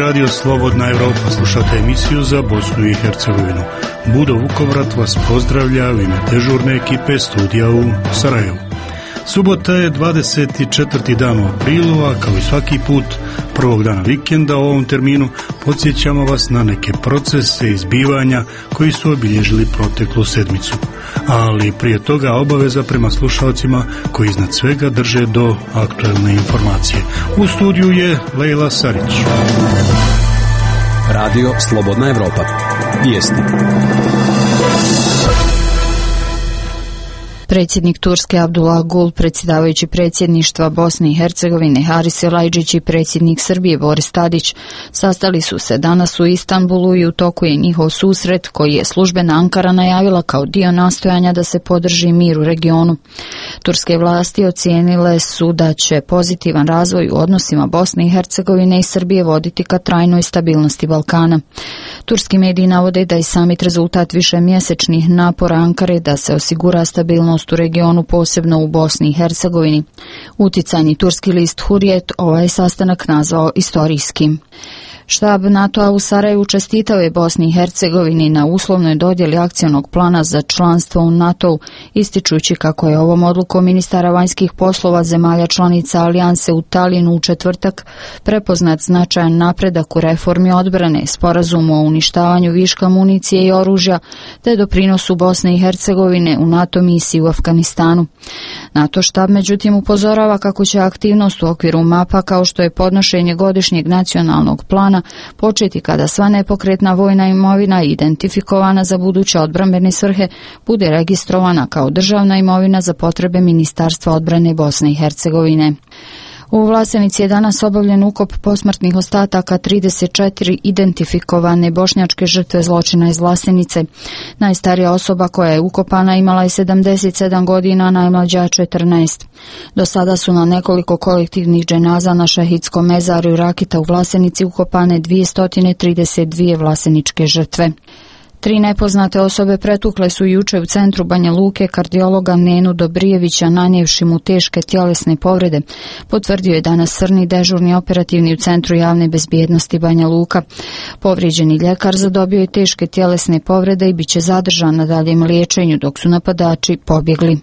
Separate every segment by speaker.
Speaker 1: Radio Slobodna Evropa, slušate emisiju za Bosnu i Hercegovinu. Budo Vukovrat vas pozdravlja u ime dežurne ekipe studija u Sarajevu. Subota je 24. dan u aprilu, a kao i svaki put prvog dana vikenda u ovom terminu podsjećamo vas na neke procese i zbivanja koji su obilježili proteklu sedmicu. Ali prije toga obaveza prema slušalcima koji iznad svega drže do aktuelne informacije. U studiju je Lejla Sarić.
Speaker 2: Radio Slobodna Evropa. Vijesti.
Speaker 3: Predsjednik Turske Abdullah Gul, predsjedavajući predsjedništva Bosne i Hercegovine Haris Elajđić i predsjednik Srbije Boris Tadić sastali su se danas u Istanbulu i u toku je njihov susret koji je službena Ankara najavila kao dio nastojanja da se podrži mir u regionu. Turske vlasti ocijenile su da će pozitivan razvoj u odnosima Bosne i Hercegovine i Srbije voditi ka trajnoj stabilnosti Balkana. Turski mediji navode da je samit rezultat višemjesečnih napora Ankare da se osigura stabilnost u regionu, posebno u Bosni i Hercegovini. Uticajni turski list Hurriyet ovaj sastanak nazvao istorijskim. Štab NATO-a u Sarajevu čestitao je Bosni i Hercegovini na uslovnoj dodjeli akcionog plana za članstvo u NATO-u, ističući kako je ovom odlukom ministara vanjskih poslova zemalja članica Alijanse u Talinu u četvrtak prepoznat značajan napredak u reformi odbrane, sporazumu o uništavanju viška municije i oružja, te doprinosu Bosne i Hercegovine u NATO misiji u Afganistanu. NATO štab međutim upozorava kako će aktivnost u okviru mapa kao što je podnošenje godišnjeg nacionalnog plana početi kada sva nepokretna vojna imovina identifikovana za buduće odbrambene svrhe bude registrovana kao državna imovina za potrebe Ministarstva odbrane Bosne i Hercegovine. U Vlasenici je danas obavljen ukop posmrtnih ostataka 34 identifikovane bošnjačke žrtve zločina iz Vlasenice. Najstarija osoba koja je ukopana imala je 77 godina, a najmlađa 14. Do sada su na nekoliko kolektivnih dženaza na šehidskom mezaru Rakita u Vlasenici ukopane 232 vlaseničke žrtve. 3 nepoznate osobe pretukle su juče u centru Banja Luke kardiologa Nenu Dobrijevića nanijevši mu teške tjelesne povrede, potvrdio je danas crni dežurni operativni u Centru javne bezbjednosti Banja Luka. Povrijeđeni ljekar zadobio je teške tjelesne povrede i bit će zadržan na daljem liječenju dok su napadači pobjegli.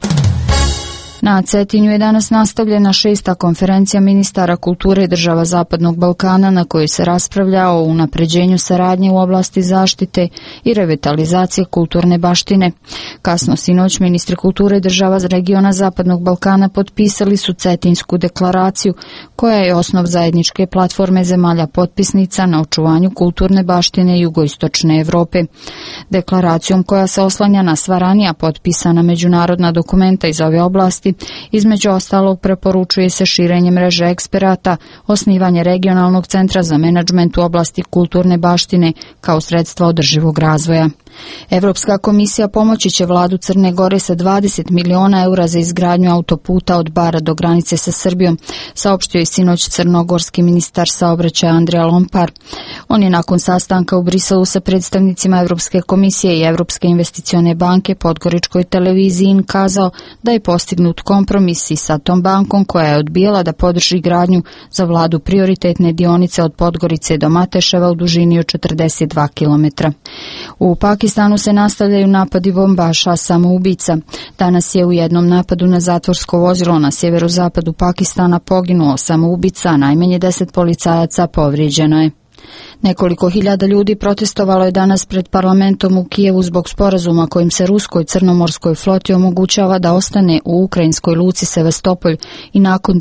Speaker 3: Na Cetinju je danas nastavljena 6. konferencija ministara kulture država Zapadnog Balkana na kojoj se raspravlja o unapređenju saradnje u oblasti zaštite i revitalizacije kulturne baštine. Kasno sinoć ministri kulture država regiona Zapadnog Balkana potpisali su Cetinsku deklaraciju koja je osnov zajedničke platforme zemalja potpisnica na očuvanju kulturne baštine jugoistočne Europe. Deklaracijom koja se oslanja na sva ranija potpisana međunarodna dokumenta iz ove oblasti, između ostalog preporučuje se širenje mreže eksperata, osnivanje regionalnog centra za menadžment u oblasti kulturne baštine kao sredstva održivog razvoja. Europska komisija pomoći će vladu Crne Gore sa 20 miliona eura za izgradnju autoputa od Bara do granice sa Srbijom, saopštio je sinoć crnogorski ministar saobraćaja Andrija Lompar. On je nakon sastanka u Briselu sa predstavnicima Europske komisije i Europske investicione banke Podgoričkoj televiziji kazao da je postignut kompromis i sa tom bankom koja je odbijala da podrži gradnju za vladu prioritetne dionice od Podgorice do Mateševa u dužini od 42 km. U Pakistanu se nastavljaju napadi bombaša samoubica. Danas je u jednom napadu na zatvorsko vozilo na sjeverozapadu Pakistana poginuo samoubica, a najmanje 10 policajaca povrijeđeno je. Nekoliko hiljada ljudi protestovalo je danas pred parlamentom u Kijevu zbog sporazuma kojim se ruskoj crnomorskoj floti omogućava da ostane u ukrajinskoj luci Sevastopolj i nakon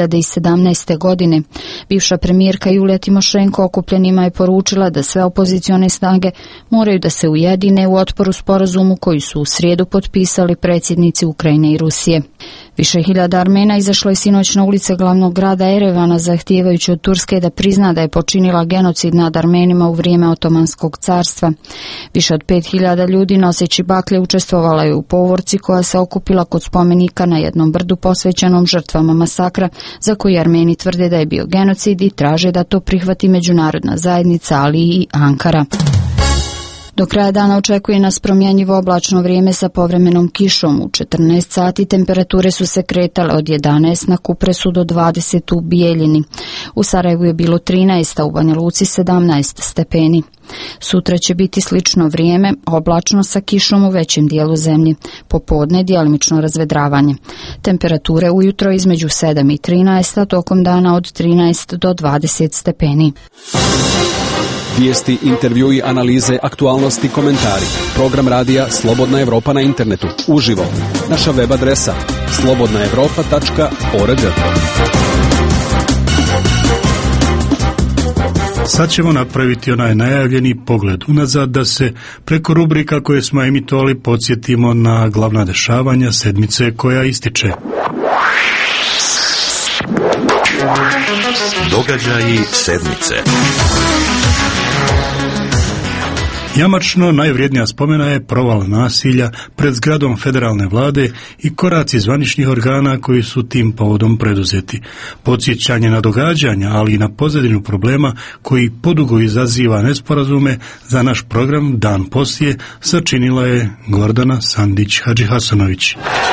Speaker 3: 2017. godine. Bivša premijerka Julija Timošenko okupljenima je poručila da sve opozicione snage moraju da se ujedine u otporu sporazumu koji su u srijedu potpisali predsjednici Ukrajine i Rusije. Više hiljada Armena izašlo je sinoć na ulice glavnog grada Erevana zahtijevajući od Turske da prizna da je počinila genocid nad Armenima u vrijeme Otomanskog carstva. Više od 5000 ljudi noseći baklje učestvovala je u povorci koja se okupila kod spomenika na jednom brdu posvećenom žrtvama masakra za koji Armeni tvrde da je bio genocid i traže da to prihvati međunarodna zajednica, ali i Ankara. Do kraja dana očekuje nas promjenjivo oblačno vrijeme sa povremenom kišom. U 14 sati temperature su se kretale od 11 na Kupresu do 20 u Bijeljini. U Sarajevu je bilo 13, a u Banja Luci 17 stepeni. Sutra će biti slično vrijeme, oblačno sa kišom u većem dijelu zemlje. Popodne djelimično razvedravanje. Temperature ujutro između 7 i 13, a tokom dana od 13 do 20 stepeni.
Speaker 2: Vijesti, intervjui, analize, aktualnosti, komentari. Program radija Slobodna Evropa na internetu. Uživo. Naša web adresa slobodnaevropa.org.
Speaker 1: Sad ćemo napraviti onaj najavljeni pogled unazad da se preko rubrika koje smo emitovali podsjetimo na glavna dešavanja sedmice koja ističe.
Speaker 4: Događaji sedmice.
Speaker 1: Jamačno najvrijednija spomena je proval nasilja pred zgradom federalne vlade i koraci zvaničnih organa koji su tim povodom preduzeti. Podsjećanje na događanja, ali i na pozadinu problema koji podugo izaziva nesporazume za naš program Dan poslije sačinila je Gordana Sandić-Hadžihasanović.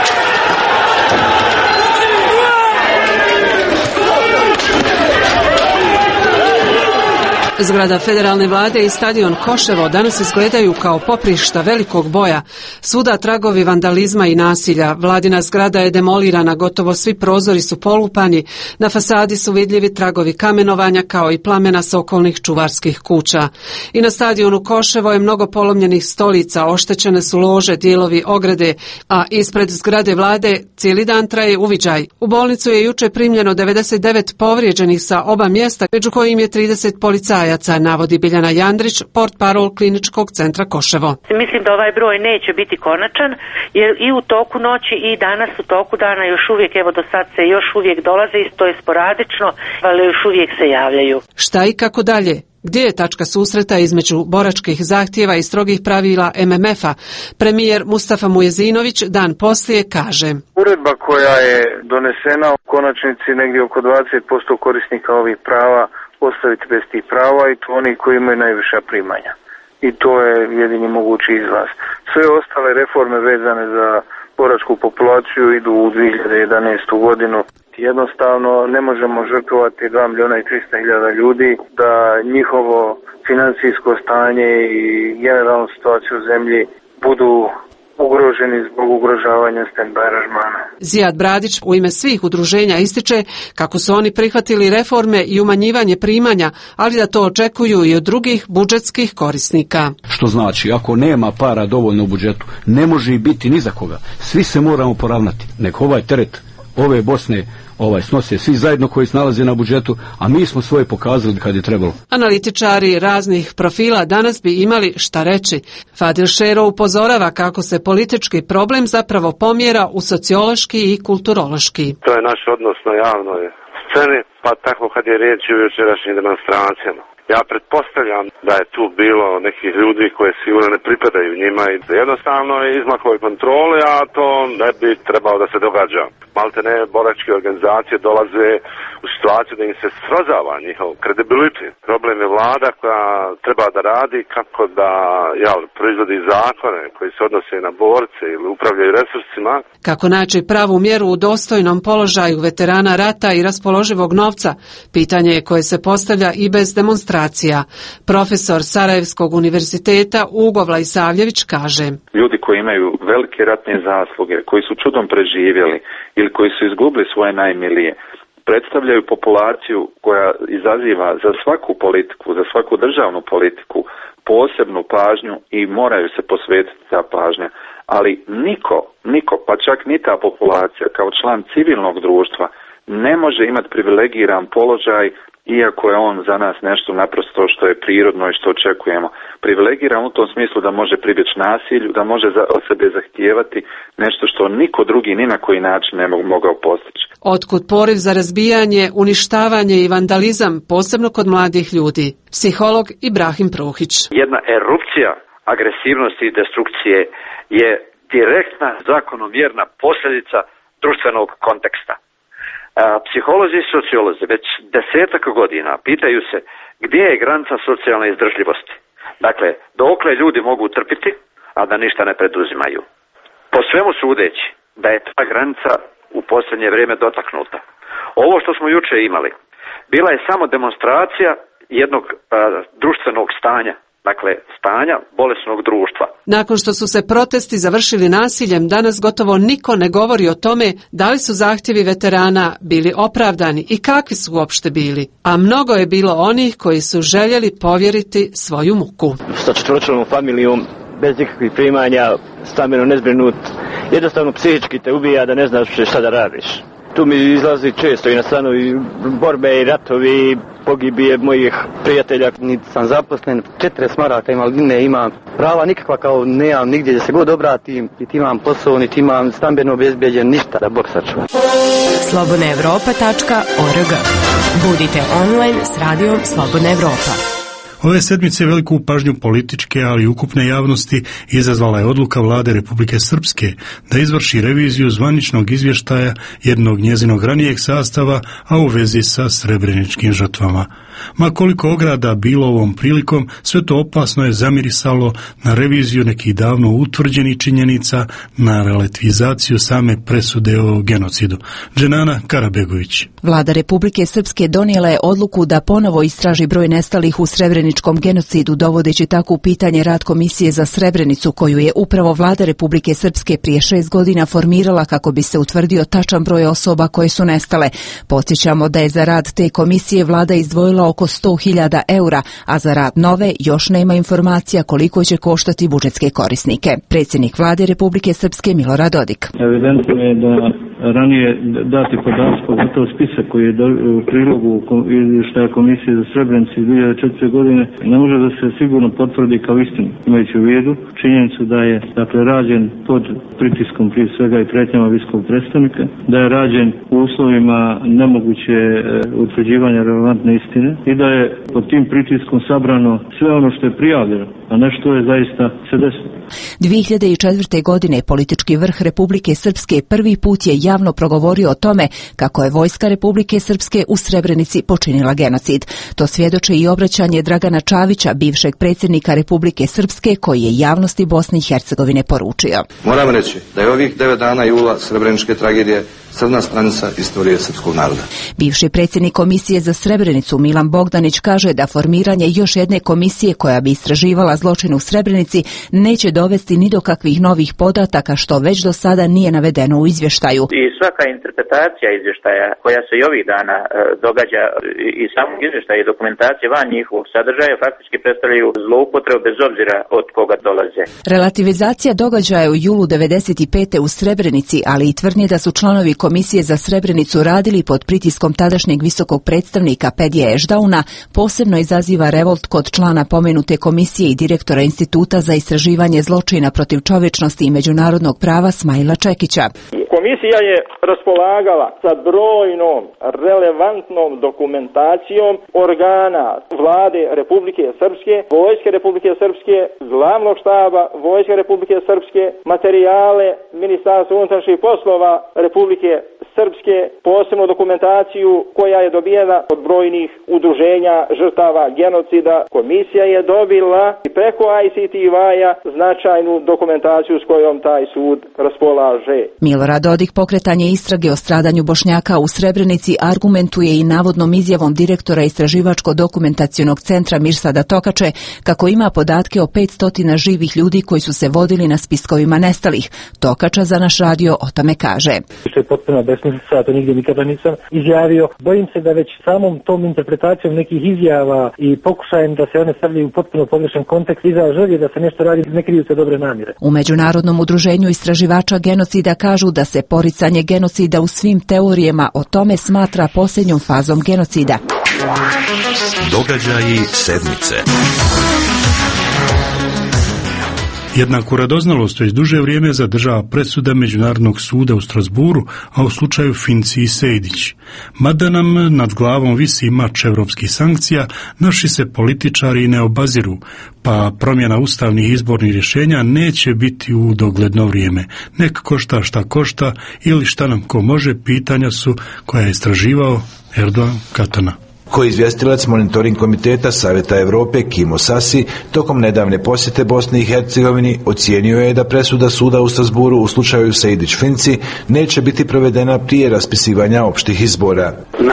Speaker 5: Zgrada federalne vlade i stadion Koševo danas izgledaju kao poprišta velikog boja. Svuda tragovi vandalizma i nasilja. Vladina zgrada je demolirana, gotovo svi prozori su polupani, na fasadi su vidljivi tragovi kamenovanja kao i plamena s okolnih čuvarskih kuća. I na stadionu Koševo je mnogo polomljenih stolica, oštećene su lože, dijelovi ograde, a ispred zgrade vlade cijeli dan traje uviđaj. U bolnicu je juče primljeno 99 povrijeđenih sa oba mjesta, među kojim je 30 policajaca, navodi Biljana Jandrić, portparol Kliničkog centra Koševo.
Speaker 6: Mislim da ovaj broj neće biti konačan, jer i u toku noći i danas u toku dana još uvijek, evo do sad se još uvijek dolaze, to je sporadično, ali još uvijek se javljaju.
Speaker 5: Šta i kako dalje? Gdje je tačka susreta između boračkih zahtjeva i strogih pravila MMF-a? Premijer Mustafa Mujezinović dan poslije kaže:
Speaker 7: Uredba koja je donesena u konačnici negdje oko 20% korisnika ovih prava ostaviti bez tih prava i to oni koji imaju najviša primanja. I to je jedini mogući izlaz. Sve ostale reforme vezane za boračku populaciju idu u 2011. godinu. Jednostavno ne možemo žrtvovati 2.300.000 ljudi da njihovo financijsko stanje i generalnu situaciju u zemlji budu ugroženi zbog ugrožavanja stand-by aranžmana.
Speaker 5: Zijad Bradić u ime svih udruženja ističe kako su oni prihvatili reforme i umanjivanje primanja, ali da to očekuju i od drugih budžetskih korisnika.
Speaker 8: Što znači, ako nema para dovoljno u budžetu, ne može biti ni za koga. Svi se moramo poravnati. Nek ovaj teret ove Bosne snose svi zajedno koji se nalaze na budžetu, a mi smo svoje pokazali kad je trebalo.
Speaker 5: Analitičari raznih profila danas bi imali šta reći. Fadil Šero upozorava kako se politički problem zapravo pomjera u sociološki i kulturološki.
Speaker 9: To je naš odnos na javnoj sceni, pa tako kad je riječ o jučerašnjim demonstracijama. Ja pretpostavljam da je tu bilo nekih ljudi koje sigurno ne pripadaju njima i jednostavno je izmaklo kontrole, a to ne bi trebalo da se događa. Maltene boračke organizacije dolaze u situaciju da im se srozava njihov kredibilitet. Problem je vlada koja treba da radi kako da proizvodi zakone koji se odnose na borce ili upravljaju resursima.
Speaker 5: Kako naći pravu mjeru u dostojnom položaju veterana rata i raspoloživog novca, pitanje je koje se postavlja i bez demonstracija. Profesor Sarajevskog univerziteta Ugo Vlajsavljević kaže:
Speaker 10: Ljudi koji imaju velike ratne zasluge, koji su čudom preživjeli ili koji su izgubili svoje najmilije, predstavljaju populaciju koja izaziva za svaku politiku, za svaku državnu politiku posebnu pažnju i moraju se posvetiti ta pažnja. Ali niko, pa čak ni ta populacija kao član civilnog društva ne može imati privilegiran položaj, iako je on za nas nešto naprosto što je prirodno i što očekujemo. Privilegiran u tom smislu da može pribjeći nasilju, da može od sebe zahtijevati nešto što niko drugi ni na koji način ne mogao postići.
Speaker 5: Otkud poriv za razbijanje, uništavanje i vandalizam, posebno kod mladih ljudi? Psiholog Ibrahim Pruhić.
Speaker 11: Jedna erupcija agresivnosti i destrukcije je direktna zakonomjerna posljedica društvenog konteksta. Psiholozi i sociolozi već 10 godina pitaju se gdje je granica socijalne izdržljivosti. Dakle, dokle ljudi mogu trpiti, a da ništa ne preduzimaju. Po svemu sudeći da je ta granica u posljednje vrijeme dotaknuta. Ovo što smo juče imali, bila je samo demonstracija jednog društvenog stanja, dakle stanja bolesnog društva.
Speaker 5: Nakon što su se protesti završili nasiljem, danas gotovo niko ne govori o tome da li su zahtjevi veterana bili opravdani i kakvi su uopšte bili. A mnogo je bilo onih koji su željeli povjeriti svoju muku.
Speaker 12: Sa četveročlanom familijom, bez ikakvih primanja, stambeno nezbrinut, jednostavno psihički te ubija da ne znaš šta da radiš. Tu mi izlazi često i na stranu i borbe i ratovi i pogibije mojih prijatelja. Niti sam zaposlen, 40 maraka invalidnine imam, prava nikakva kao nemam nigdje da se god obratim, niti imam posao, niti imam stambeno obezbeđen, ništa da Bog sačuva.
Speaker 13: slobodnaevropa.org. Budite online s radijom Slobodna Evropa.
Speaker 1: Ove sedmice veliku pažnju političke, ali i ukupne javnosti izazvala je odluka vlade Republike Srpske da izvrši reviziju zvaničnog izvještaja jednog njezinog ranijeg sastava, a u vezi sa srebreničkim žrtvama. Ma koliko ograda bilo ovom prilikom, sve to opasno je zamirisalo na reviziju nekih davno utvrđenih činjenica, na relativizaciju same presude o genocidu. Dženana Karabegović.
Speaker 14: Vlada Republike Srpske donijela je odluku da ponovo istraži broj nestalih u srebreničkom genocidu, dovodeći tako u pitanje rad Komisije za Srebrenicu, koju je upravo Vlada Republike Srpske prije 6 godina formirala kako bi se utvrdio tačan broj osoba koje su nestale. Podsjećamo da je za rad te komisije vlada izdvojila oko 100.000 eura, a za rad nove još nema informacija koliko će koštati budžetske korisnike. Predsjednik Vlade Republike Srpske Milorad Dodik.
Speaker 15: Evidentno je da ranije dati podaci, pogotovo spisak koji je u prilogu izvještaja Komisije za Srebrenicu 2004. godine, ne može da se sigurno potvrdi kao istinu, imajući u vidu činjenicu da je rađen pod pritiskom prije svega i pretnjama visokog predstavnika, da je rađen u uslovima nemoguće utvrđivanja relevantne istine i da je pod tim pritiskom sabrano sve ono što je prijavljeno, a ne što je zaista se desilo.
Speaker 14: 2004. godine politički vrh Republike Srpske prvi put je javno progovorio o tome kako je vojska Republike Srpske u Srebrenici počinila genocid. To svjedoči i obraćanje Dragana Čavića, bivšeg predsjednika Republike Srpske, koji je javnosti Bosne i Hercegovine poručio.
Speaker 16: Moram reći da je ovih 9 dana jula srebreničke tragedije crna stranica istorije srpskog naroda.
Speaker 14: Bivši predsjednik Komisije za Srebrenicu Milan Bogdanić kaže da formiranje još jedne komisije koja bi istraživala zločin u Srebrenici neće dovesti ni do kakvih novih podataka, što već do sada nije navedeno u izvještaju.
Speaker 17: I svaka interpretacija izvještaja koja se i ovih dana događa i samog izvještaja i dokumentacije van njihovog sadržaja faktički predstavljaju zloupotrebu bez obzira od koga dolaze.
Speaker 14: Relativizacija događaja u julu 1995. u Srebrenici, ali i tvrdnje da su članovi Komisije za Srebrenicu radili pod pritiskom tadašnjeg visokog predstavnika Pedija Ešdauna, posebno izaziva revolt kod člana pomenute komisije i direktora Instituta za istraživanje zločina protiv čovječnosti i međunarodnog prava Smajla Čekića.
Speaker 18: Komisija je raspolagala sa brojnom relevantnom dokumentacijom organa Vlade Republike Srpske, Vojske Republike Srpske, Glavnog štaba Vojske Republike Srpske, materijale Ministarstva unutrašnjih poslova Republike Srpske, posebno dokumentaciju koja je dobijena od brojnih udruženja žrtava genocida. Komisija je dobila i preko ICTV-a značajnu dokumentaciju s kojom taj sud raspolaže.
Speaker 14: Milorad Dodik pokretanje istrage o stradanju Bošnjaka u Srebrenici argumentuje i navodnom izjavom direktora Istraživačko-dokumentacionog centra Mirsada Tokače kako ima podatke o 500 živih ljudi koji su se vodili na spiskovima nestalih. Tokača za naš radio o tome kaže.
Speaker 19: Što je potpuno besmislica, to nigdje nikada nisam izjavio. Bojim se da već samom tom interpretacijom nekih izjava i pokušajem da se one stavljaju u potpuno pogrešan kontekst i za želje da se nešto radi, ne kriju se dobre namjere.
Speaker 14: U Međunarodnom udruženju istraživača genocida kažu da se poricanje genocida u svim teorijama o tome smatra posljednjom fazom genocida.
Speaker 4: Događaji sedmice.
Speaker 1: Jednaku radoznalost već duže vrijeme zadržava presuda Međunarodnog suda u Strasburu, a u slučaju Finci i Sejdić. Mada nam nad glavom visi mač evropskih sankcija, naši se političari ne obaziru, pa promjena ustavnih izbornih rješenja neće biti u dogledno vrijeme. Nek košta šta košta ili šta nam ko može, pitanja su koja je istraživao Erdogan Katana.
Speaker 20: Koji izvjestilac monitoring komiteta Savjeta Europe Kimo Sasi tokom nedavne posjete Bosni i Hercegovini ocijenio je da presuda suda u Strasburu u slučaju Sejdić-Finci neće biti provedena prije raspisivanja opštih izbora.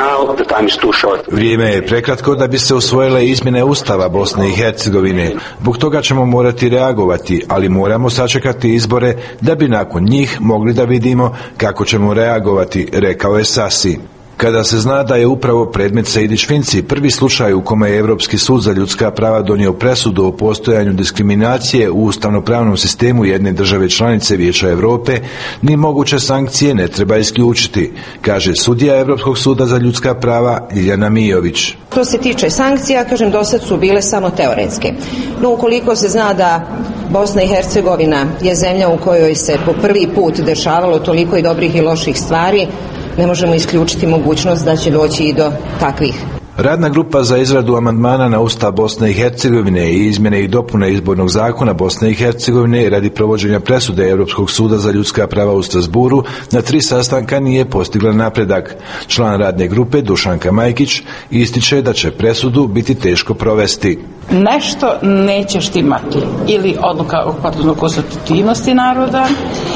Speaker 20: Vrijeme je prekratko da bi se usvojile izmjene Ustava Bosne i Hercegovine. Zbog toga ćemo morati reagovati, ali moramo sačekati izbore da bi nakon njih mogli da vidimo kako ćemo reagovati, rekao je Sasi. Kada se zna da je upravo predmet Sejdić-Finci prvi slučaj u kome je Europski sud za ljudska prava donio presudu o postojanju diskriminacije u ustavnopravnom sistemu jedne države članice Vijeća Europe, ni moguće sankcije ne treba isključiti, kaže sudija Europskog suda za ljudska prava Ljiljana Mijović.
Speaker 21: Što se tiče sankcija, kažem, dosad su bile samo teoretske. No, ukoliko se zna da Bosna i Hercegovina je zemlja u kojoj se po prvi put dešavalo toliko i dobrih i loših stvari, ne možemo isključiti mogućnost da će doći i do takvih.
Speaker 20: Radna grupa za izradu amandmana na Ustav Bosne i Hercegovine i izmjene i dopune izbornog zakona Bosne i Hercegovine radi provođenja presude Europskog suda za ljudska prava u Strasburu na 3 sastanka nije postigla napredak. Član radne grupe Dušanka Majkić ističe da će presudu biti teško provesti.
Speaker 22: Nešto neće štimati, ili odluka o konstitutivnosti naroda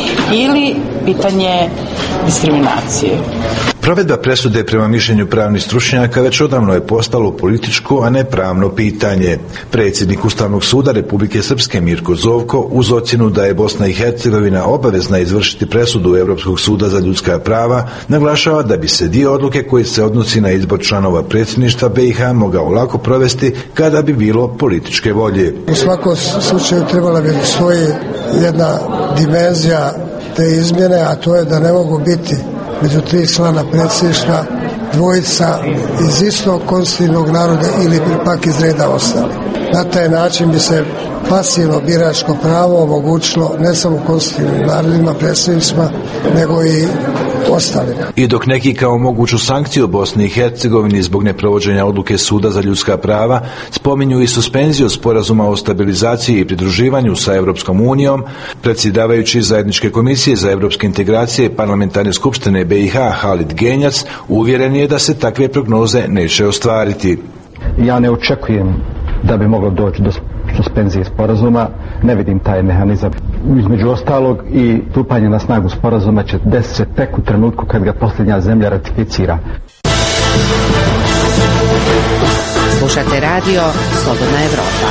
Speaker 22: ili pitanje diskriminacije.
Speaker 20: Provedba presude prema mišljenju pravnih stručnjaka već odavno je postalo političko, a ne pravno pitanje. Predsjednik Ustavnog suda Republike Srpske Mirko Zovko uz ocjenu da je Bosna i Hercegovina obavezna izvršiti presudu Europskog suda za ljudska prava naglašava da bi se dio odluke koji se odnosi na izbor članova predsjedništva BiH mogao lako provesti kada bi bilo političke volje.
Speaker 23: U svakom slučaju trebala bi stoji jedna dimenzija te izmjene, a to je da ne mogu biti među 3 člana predsjedništva dvojica iz istog konstitutivnog naroda ili pak iz reda ostali. Na taj način bi se pasivno biračko pravo omogućilo ne samo konstitutivnim narodima, predsjednicima, nego i ostalima.
Speaker 20: I dok neki kao moguću sankciju Bosni i Hercegovini zbog neprovođenja odluke Suda za ljudska prava spominju i suspenziju sporazuma o stabilizaciji i pridruživanju sa Europskom unijom, predsjedavajući zajedničke komisije za europske integracije parlamentarne skupštine BiH Halid Genjac uvjeren je da se takve prognoze neće ostvariti.
Speaker 24: Ja ne očekujem da bi moglo doći do suspenzije sporazuma, ne vidim taj mehanizam. Između ostalog i stupanje na snagu sporazuma će desiti se tek u trenutku kad ga posljednja zemlja ratificira.
Speaker 13: Slušate radio Slobodna Evropa.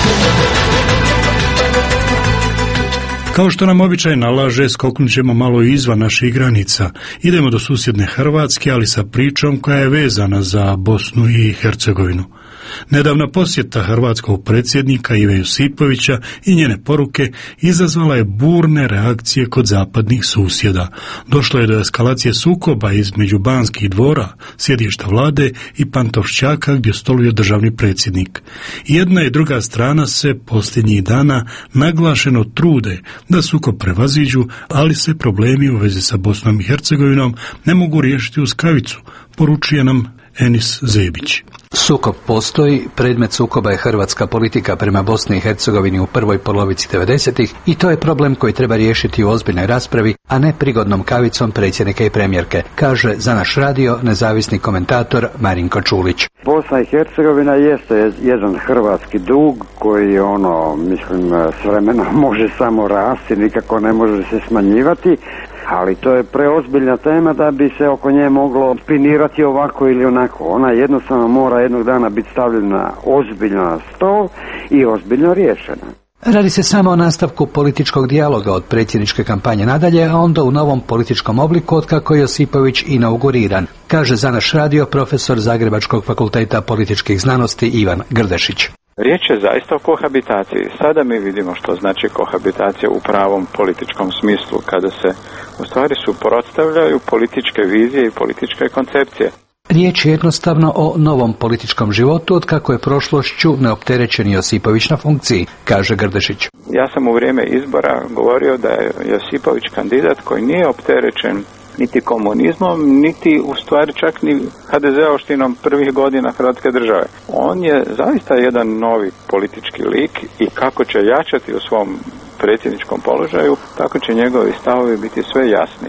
Speaker 1: Kao što nam običaj nalaže, skoknut ćemo malo izvan naših granica. Idemo do susjedne Hrvatske, ali sa pričom koja je vezana za Bosnu i Hercegovinu. Nedavna posjeta hrvatskog predsjednika Ive Josipovića i njene poruke izazvala je burne reakcije kod zapadnih susjeda. Došlo je do eskalacije sukoba između Banskih dvora, sjedišta vlade, i Pantovšćaka gdje stoluje državni predsjednik. Jedna i druga strana se posljednjih dana naglašeno trude da sukob prevaziđu, ali se problemi u vezi sa Bosnom i Hercegovinom ne mogu riješiti uz kavicu, poručuje nam Enis Zebić.
Speaker 25: Sukob postoji, predmet sukoba je hrvatska politika prema Bosni i Hercegovini u prvoj polovici 90-ih i to je problem koji treba riješiti u ozbiljnoj raspravi, a ne prigodnom kavicom predsjednika i premijerke, kaže za naš radio nezavisni komentator Marinko Čulić.
Speaker 26: Bosna i Hercegovina jeste jedan hrvatski dug koji mislim, s vremenom može samo rasti, nikako ne može se smanjivati. Ali to je preozbiljna tema da bi se oko nje moglo spinirati ovako ili onako. Ona jednostavno mora jednog dana biti stavljena ozbiljno na stol i ozbiljno riješena.
Speaker 25: Radi se samo o nastavku političkog dijaloga od predsjedničke kampanje nadalje, a onda u novom političkom obliku otkako je Josipović inauguriran, kaže za naš radio profesor Zagrebačkog fakulteta političkih znanosti Ivan Grdešić.
Speaker 27: Riječ je zaista o kohabitaciji. Sada mi vidimo što znači kohabitacija u pravom političkom smislu, kada se u stvari suprotstavljaju političke vizije i političke koncepcije.
Speaker 25: Riječ je jednostavno o novom političkom životu od kako je prošlošću neopterećen Josipović na funkciji, kaže Grdešić.
Speaker 27: Ja sam u vrijeme izbora govorio da je Josipović kandidat koji nije opterećen niti komunizmom, niti u stvari čak ni HDZ-ovštinom prvih godina Hrvatske države. On je zaista jedan novi politički lik i kako će jačati u svom predsjedničkom položaju, tako će njegovi stavovi biti sve jasniji.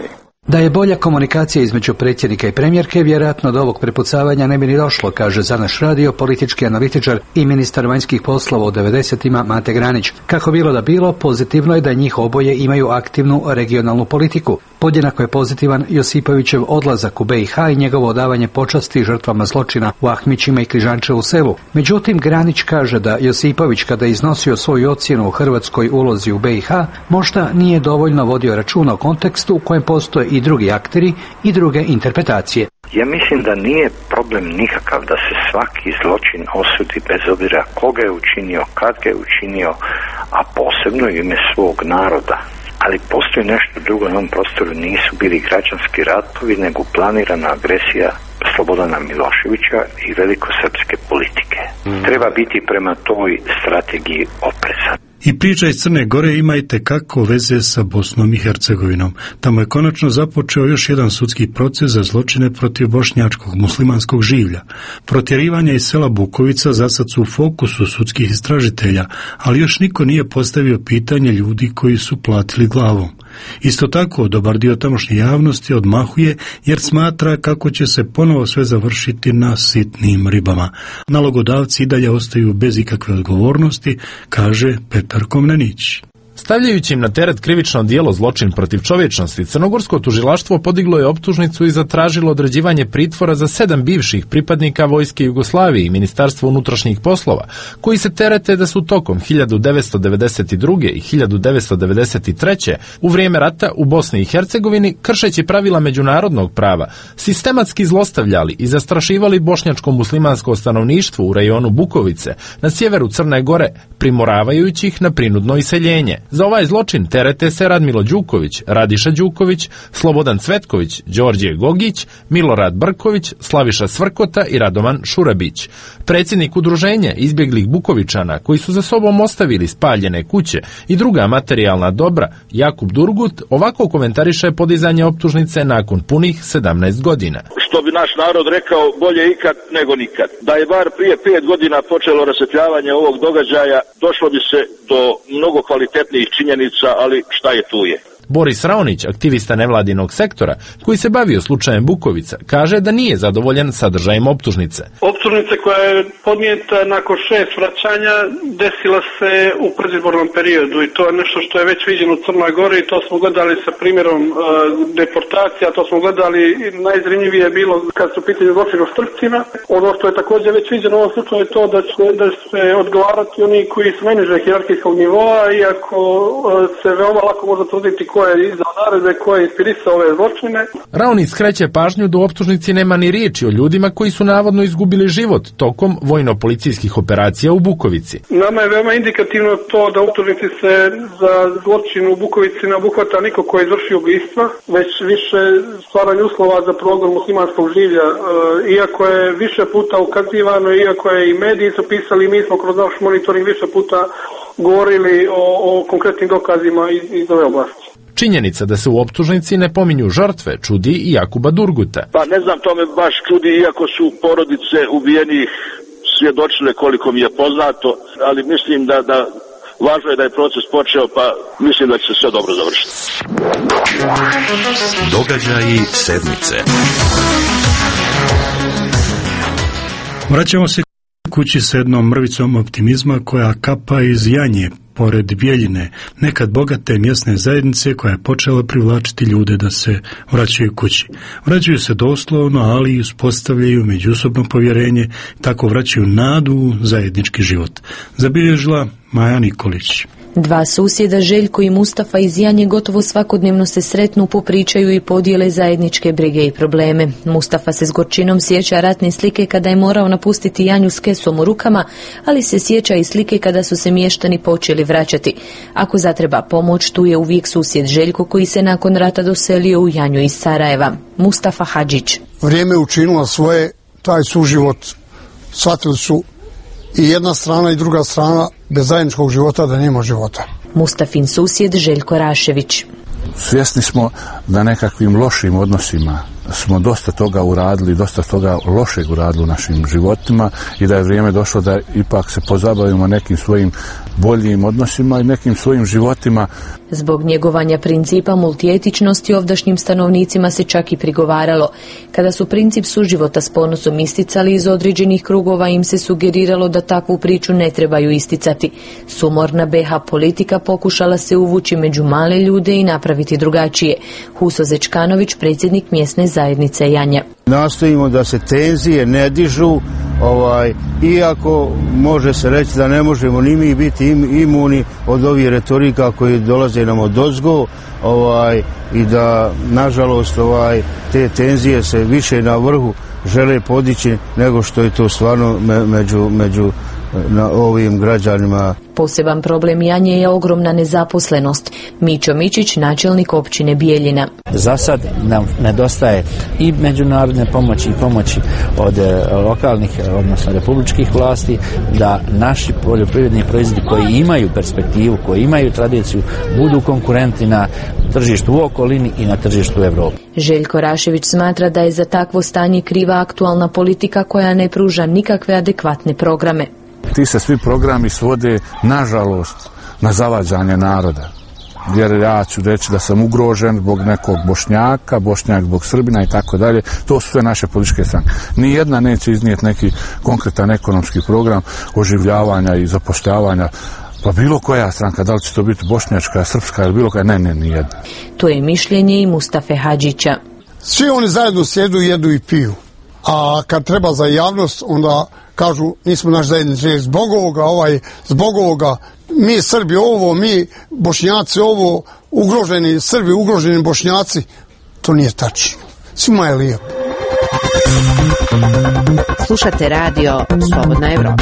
Speaker 25: Da je bolja komunikacija između predsjednika i premijerke, vjerojatno do ovog prepucavanja ne bi ni došlo, kaže za naš radio politički analitičar i ministar vanjskih poslova u 90-ima Mate Granić. Kako bilo da bilo, pozitivno je da njih oboje imaju aktivnu regionalnu politiku. Podjednako je pozitivan Josipovićev odlazak u BiH i njegovo odavanje počasti žrtvama zločina u Ahmićima i Križančevu selu. Međutim, Granić kaže da Josipović, kada je iznosio svoju ocjenu o hrvatskoj ulozi u BiH, možda nije dovoljno vodio računa o kontekstu u kojem postoje i drugi akteri i druge interpretacije.
Speaker 2: Ja mislim da nije problem nikakav da se svaki zločin osudi bez obzira koga je učinio, kad ga je učinio, a posebno u ime svog naroda. Ali postoji nešto drugo na ovom prostoru, nisu bili građanski ratovi, nego planirana agresija Slobodana Miloševića i velikosrpske politike. Treba biti prema toj strategiji oprezan.
Speaker 1: I priča iz Crne Gore ima i tekako veze sa Bosnom i Hercegovinom. Tamo je konačno započeo još jedan sudski proces za zločine protiv bošnjačkog muslimanskog življa. Protjerivanja iz sela Bukovica zasad su u fokusu sudskih istražitelja, ali još niko nije postavio pitanje ljudi koji su platili glavom. Isto tako, dobar dio tamošnje javnosti odmahuje jer smatra kako će se ponovo sve završiti na sitnim ribama. Nalogodavci i dalje ostaju bez ikakve odgovornosti, kaže Petar Komnenić.
Speaker 3: Stavljajući im na teret krivično djelo zločin protiv čovječnosti, crnogorsko tužilaštvo podiglo je optužnicu i zatražilo određivanje pritvora za 7 bivših pripadnika vojske Jugoslavije i Ministarstva unutrašnjih poslova, koji se terete da su tokom 1992. i 1993. u vrijeme rata u Bosni i Hercegovini, kršeći pravila međunarodnog prava, sistematski zlostavljali i zastrašivali bošnjačko muslimansko stanovništvo u rajonu Bukovice na sjeveru Crne Gore, primoravajući ih na prinudno iseljenje. Za ovaj zločin terete se Radmilo Đuković, Radiša Đuković, Slobodan Cvetković, Đorđe Gogić, Milorad Brković, Slaviša Svrkota i Radovan Šurabić. Predsjednik udruženja izbjeglih Bukovičana, koji su za sobom ostavili spaljene kuće i druga materijalna dobra, Jakub Durgut, ovako komentariše podizanje optužnice nakon punih 17 godina.
Speaker 6: Što bi naš narod rekao, bolje ikad nego nikad. Da je bar prije 5 godina počelo rasvjetljavanje ovog događaja, došlo bi se do mnogo kvalitetnijih činjenica, ali šta je tu je.
Speaker 3: Boris Raonić, aktivista nevladinog sektora, koji se bavio slučajem Bukovica, kaže da nije zadovoljan sadržajem optužnice.
Speaker 7: Optužnice koja je podnijeta nakon 6 vraćanja desila se u predizbornom periodu i to je nešto što je već viđeno u Crnoj Gori i to smo gledali sa primjerom deportacija, to smo gledali, najzanimljivije je bilo kad su pitanje zločina u Strpcima. Ono što je također već viđeno u ovom slučaju je to da će odgovarati oni koji su najniže hijerarhijskog nivoa, iako se veoma lako može tvrditi ko je izdao naredbe, ko je inspirisao ove zločine.
Speaker 3: Raonić skreće pažnju da u optužnici nema ni riječi o ljudima koji su navodno izgubili život tokom vojno-policijskih operacija u Bukovici.
Speaker 7: Nama je veoma indikativno to da u optužnici se za zločin u Bukovici ne obuhvata niko koji je izvršio ubistva, već više stvaranje uslova za progon muslimanskog življa. Iako je više puta ukazivano, iako je i mediji su pisali, mi smo kroz naš monitoring više puta govorili o konkretnim dokazima iz ove oblasti.
Speaker 3: Činjenica da se u optužnici ne pominju žrtve čudi i Jakuba Durguta.
Speaker 6: Pa ne znam, to me baš čudi, iako su porodice ubijenih svjedočile koliko mi je poznato, ali mislim da važno je da je proces počeo, pa mislim da će se sve dobro završiti.
Speaker 4: Događaji sedmice.
Speaker 1: Vraćamo se kući s jednom mrvicom optimizma koja kapa iz Janje, pored Bjeljine, nekad bogate mjesne zajednice koja je počela privlačiti ljude da se vraćaju kući. Vraćaju se doslovno, ali i uspostavljaju međusobno povjerenje, tako vraćaju nadu u zajednički život. Zabilježila Maja Nikolić.
Speaker 8: Dva susjeda, Željko i Mustafa iz Janje, gotovo svakodnevno se sretnu, popričaju i podijele zajedničke brige i probleme. Mustafa se s gorčinom sjeća ratne slike kada je morao napustiti Janju s kesom u rukama, ali se sjeća i slike kada su se mještani počeli vraćati. Ako zatreba pomoć, tu je uvijek susjed Željko koji se nakon rata doselio u Janju iz Sarajeva. Mustafa Hadžić.
Speaker 9: Vrijeme je učinilo svoje, taj suživot shvatili su i jedna strana i druga strana, bez zajedničkog života da nema života.
Speaker 8: Mustafin susjed Željko Rašević.
Speaker 10: Svjesni smo da nekakvim lošim odnosima
Speaker 5: smo dosta toga uradili, dosta toga lošeg uradili u našim životima i da je vrijeme došlo da ipak se pozabavimo nekim svojim boljim odnosima i nekim svojim životima.
Speaker 8: Zbog njegovanja principa multietičnosti ovdašnjim stanovnicima se čak i prigovaralo. Kada su princip suživota s ponosom isticali, iz određenih krugova im se sugeriralo da takvu priču ne trebaju isticati. Sumorna BH politika pokušala se uvući među male ljude i napraviti drugačije. Huso Zečkanović, predsjednik mjesne zajednice Janja.
Speaker 10: Nastojimo da se tenzije ne dižu, iako može se reći da ne možemo ni mi biti imuni od ovih retorika koji dolaze nam odozgo, i da nažalost te tenzije se više na vrhu žele podići nego što je to stvarno među ovim građanima.
Speaker 8: Poseban problem Janje je ogromna nezaposlenost. Mićo Mičić, načelnik općine Bijeljina.
Speaker 11: Za sad nam nedostaje i međunarodne pomoći i pomoći od lokalnih, odnosno republičkih vlasti, da naši poljoprivredni proizvodi koji imaju perspektivu, koji imaju tradiciju, budu konkurentni na tržištu u okolini i na tržištu u Evropi.
Speaker 8: Željko Rašević smatra da je za takvo stanje kriva aktualna politika koja ne pruža nikakve adekvatne programe.
Speaker 5: Ti se svi programi svode, nažalost, na zavađanje naroda. Jer ja ću reći da sam ugrožen zbog nekog Bošnjaka, Bošnjak zbog Srbina i tako dalje. To su sve naše političke stranke. Nijedna neće iznijeti neki konkretan ekonomski program oživljavanja i zapošljavanja. Pa bilo koja stranka, da li će to biti bošnjačka, srpska ili bilo koja, ne, nijedna.
Speaker 8: To je mišljenje i Mustafe Hadžića.
Speaker 9: Svi oni zajedno sjedu, jedu i piju. A kad treba za javnost, onda kažu nismo naš zajednički zbog ovoga, mi Srbi ovo, mi Bošnjaci ovo, ugroženi Srbi, ugroženi Bošnjaci. To nije tačno. Svima je lijepo.
Speaker 13: Slušate radio Slobodna Evropa.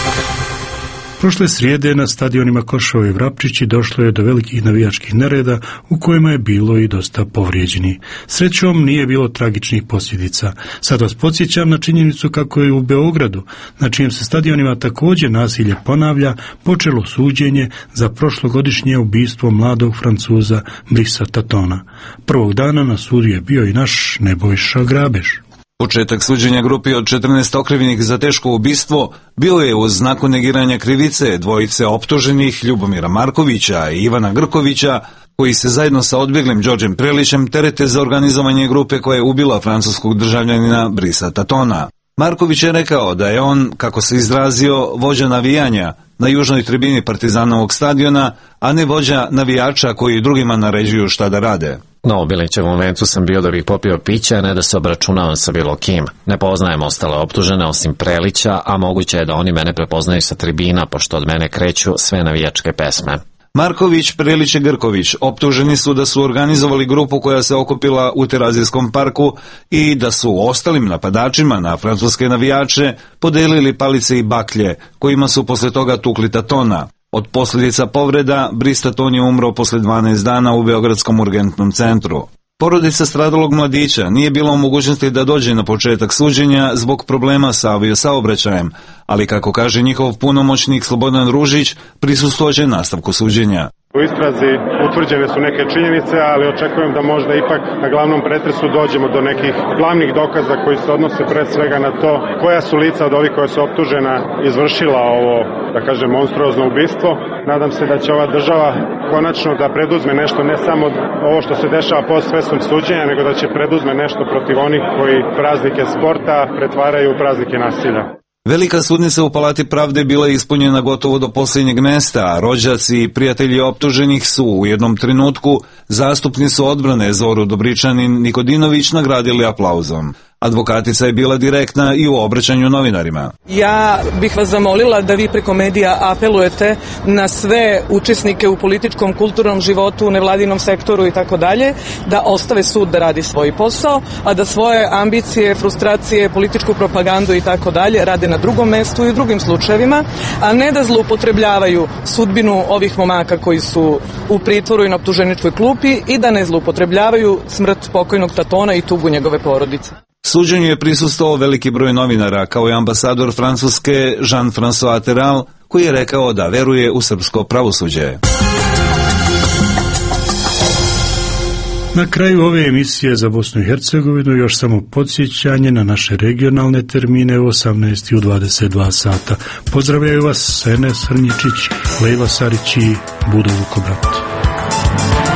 Speaker 1: Prošle srijede na stadionima Koševo i Vrapčići došlo je do velikih navijačkih nereda u kojima je bilo i dosta povrijeđenih. Srećom nije bilo tragičnih posljedica. Sad vas podsjećam na činjenicu kako je u Beogradu, na čijem se stadionima također nasilje ponavlja, počelo suđenje za prošlogodišnje ubistvo mladog Francuza Brisa Tatona. Prvog dana na sudu je bio i naš Nebojša Grabež.
Speaker 12: Početak suđenja grupi od 14 okrivljenih za teško ubistvo bio je uz znaku negiranja krivice dvojice optuženih Ljubomira Markovića i Ivana Grkovića, koji se zajedno sa odbjeglim Đorđem Prelićem terete za organizovanje grupe koja je ubila francuskog državljanina Brisa Tatona. Marković je rekao da je on, kako se izrazio, vođa navijanja na južnoj tribini Partizanovog stadiona, a ne vođa navijača koji drugima naređuju šta da rade.
Speaker 15: No, u Bilićevom momentu sam bio da bih popio pića, a ne da se obračunavam sa bilo kim. Ne poznajem ostale optužene osim Prelića, a moguće je da oni mene prepoznaju sa tribina, pošto od mene kreću sve navijačke pesme.
Speaker 12: Marković, Prelić i Grković optuženi su da su organizovali grupu koja se okupila u Terazijskom parku i da su ostalim napadačima na francuske navijače podelili palice i baklje, kojima su posle toga tukli Tatona. Od posljedica povreda, Bris Taton je umro posle 12 dana u Beogradskom urgentnom centru. Porodica stradalog mladića nije bila u mogućnosti da dođe na početak suđenja zbog problema sa aviosaobraćajem, ali kako kaže njihov punomoćnik Slobodan Ružić, prisustvoće nastavku suđenja.
Speaker 16: U istrazi utvrđene su neke činjenice, ali očekujem da možda ipak na glavnom pretresu dođemo do nekih glavnih dokaza koji se odnose pre svega na to koja su lica od ovih koja su optužena izvršila ovo, da kažem, monstruozno ubistvo. Nadam se da će ova država konačno da preduzme nešto, ne samo ovo što se dešava posredstvom suđenja, nego da će preduzme nešto protiv onih koji praznike sporta pretvaraju u praznike nasilja.
Speaker 12: Velika sudnica u Palati pravde bila je ispunjena gotovo do posljednjeg mesta, a rođaci i prijatelji optuženih su u jednom trenutku zastupnicu odbrane Zoru Dobričanin Nikodinović nagradili aplauzom. Advokatica je bila direktna i u obraćanju novinarima.
Speaker 17: Ja bih vas zamolila da vi preko medija apelujete na sve učesnike u političkom, kulturnom životu, nevladinom sektoru i tako dalje, da ostave sud da radi svoj posao, a da svoje ambicije, frustracije, političku propagandu i tako dalje rade na drugom mestu i u drugim slučajevima, a ne da zloupotrebljavaju sudbinu ovih momaka koji su u pritvoru i na optuženičkoj klupi i da ne zloupotrebljavaju smrt pokojnog Tatona i tugu njegove porodice.
Speaker 12: Suđenju je prisustvovao veliki broj novinara, kao i ambasador Francuske Jean-François Terral, koji je rekao da veruje u srpsko pravosuđe.
Speaker 1: Na kraju ove emisije za Bosnu i Hercegovinu još samo podsjećanje na naše regionalne termine u 18 i u 22 sata. Pozdravljaju vas Enes Hrnjičić, Lejla Sarić i Budo Vukobrat.